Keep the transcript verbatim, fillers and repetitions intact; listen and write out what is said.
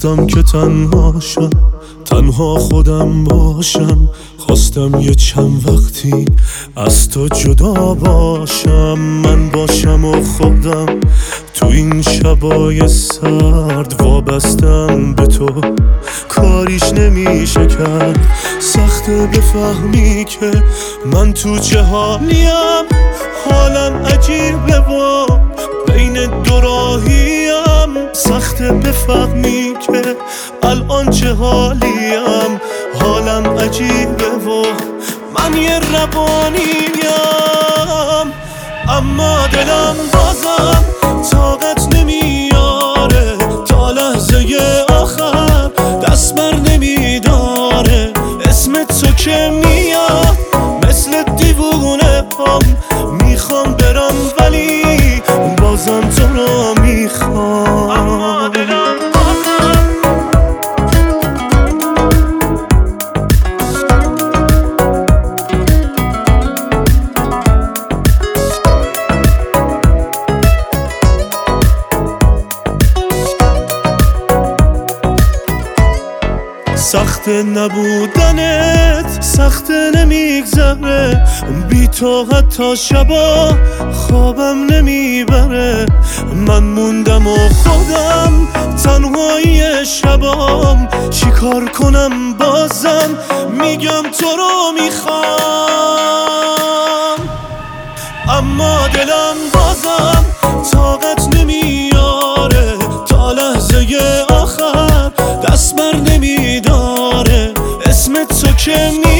خواستم که تنها شم، تنها خودم باشم. خواستم یه چند وقتی از تو جدا باشم، من باشم و خودم تو این شبای سرد وابستم به تو. کاریش نمیشه کرد، سخته بفهمی که من تو چه حالیم. حالم عجیبه و بین دو راهیم، سخته بفهمی که الان چه حالیم. حالم عجیبه و من یه روانیم، اما دلم بازم طاقت نمیاره تا لحظه آخر، دست بر نمیداره اسم تو که میاد. مثل دیوونه هم میخوام برم ولی بازم تو رو میخوام. اما دلم سخت نبودنت، سخت نمیگذره بی تو، حتی شبا خوابم نمیبره. من موندم و خودم تنهایی شبام، چی کار کنم بازم میگم تو رو میخوام. اما دلم بازم طاقت نمیاره تا لحظه آخر، دست بر نمیداره اسم تو که می